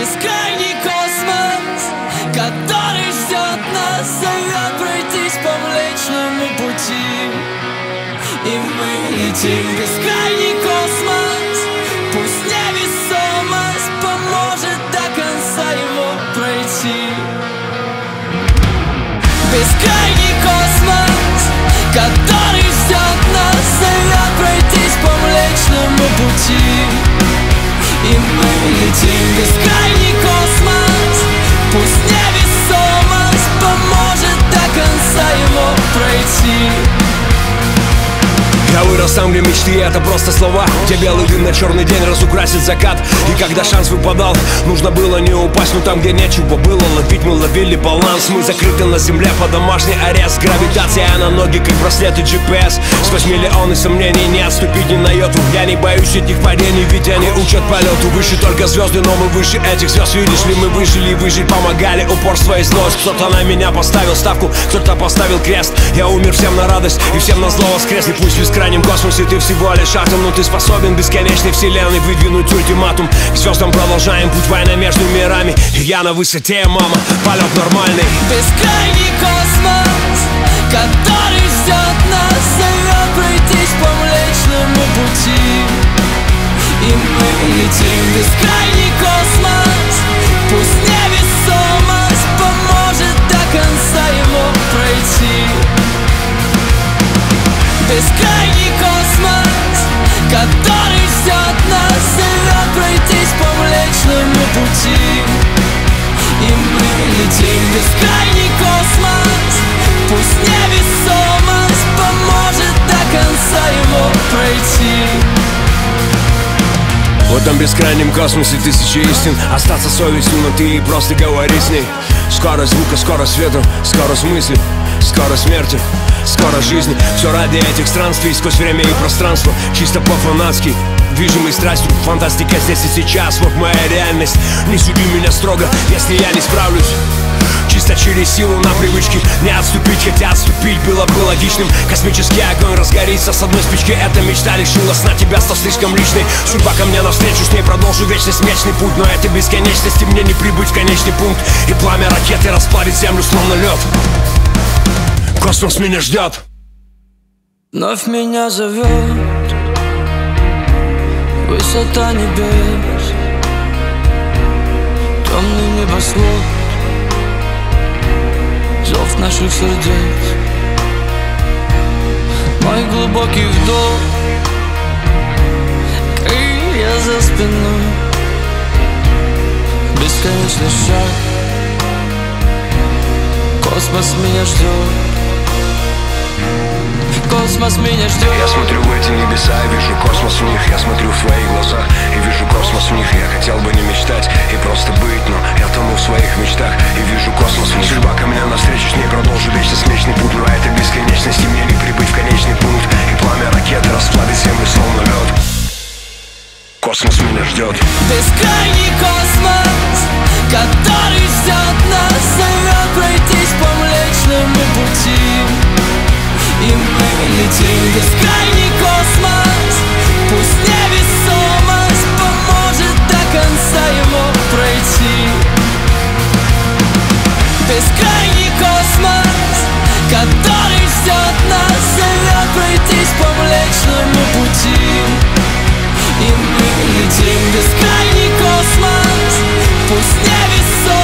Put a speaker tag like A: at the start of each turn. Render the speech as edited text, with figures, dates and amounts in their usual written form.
A: Бескрайний космос, который ждет нас, зовет пройтись по Млечному пути. И мы летим в бескрайний космос, пусть невесомость поможет до конца его пройти. Бескрайний космос, который ждет нас, зовет пройтись по Млечному пути. И мы летим в бескрайний космос, пусть невесомость поможет до конца его пройти.
B: Я вырос там, где мечты — это просто слова, где белый дым на черный день разукрасит закат. И когда шанс выпадал, нужно было не упасть. Но там, где нечего было ловить, мы ловили баланс. Мы закрыты на земле под домашний арест. Гравитация на ноги, как браслеты GPS. Сквозь миллионы сомнений не отступить ни на йоту. Я не боюсь этих падений, ведь они учат полету. Выше только звезды, но мы выше этих звезд. Видишь ли, мы выжили и выжить помогали. Упорство и злость. Кто-то на меня поставил ставку, кто-то поставил крест. Я умер всем на радость и всем на зло воскрес. И пусть в бескрайнем космосе ты всего лишь атом, но ты способен бесконечной вселенной выдвинуть ультиматум. К звездам продолжаем путь, война между мирами. И я на высоте, мама, полет нормальный.
A: Бескрайний космос, который ждет нас, зовет пройтись по Млечному пути. И мы летим в бескрайний космос, пусть невесомость поможет до конца его пройти. Бескрайний космос, который ждет нас, зовет пройтись по Млечному пути. И мы летим в бескрайний космос, пусть невесомость поможет до конца его пройти.
B: В этом бескрайнем космосе тысячи истин. Остаться совестью, но ты просто говори с ней. Скорость звука, скорость света, скорость мысли, скорость смерти, скорость жизни. Все ради этих странствий сквозь время и пространство. Чисто по-фанатски, движимой страстью. Фантастика здесь и сейчас, вот моя реальность. Не суди меня строго, если я не справлюсь. Чисто через силу на привычке не отступить, хотя отступить было бы логичным. Космический огонь разгорится с одной спички. Эта мечта лишилась на тебя, став слишком личной. Судьба ко мне навстречу, с ней продолжу вечность, мечный путь. Но этой бесконечности мне не прибыть в конечный пункт. И пламя ракеты расплавит землю словно лед. Космос меня ждет.
A: Вновь меня зовет высота небес, темный небосвод, зов наших сердец. Мой глубокий вдох, крылья за спиной, бесконечный шаг. Космос меня ждет. Космос меня ждет.
B: Я смотрю в эти небеса и вижу космос в них. Я смотрю в твои глаза и вижу космос в них. Я хотел бы не мечтать и просто быть, но я тону в своих мечтах и вижу космос в них. Судьба ко мне навстречу, с ней продолжу вечность, мечный путь. Но этой бесконечности мне не прибыть в конечный пункт. И пламя ракеты расплавит землю словно лед. Космос меня ждет.
A: Бескрайний космос, который ждет нас, зовет пройтись по Млечному пути. И мы летим в бескрайний космос, пусть невесомость поможет до конца его пройти. Бескрайний космос, который ждет нас, зовет пройтись по Млечному пути. И мы летим в бескрайний космос, пусть невесомость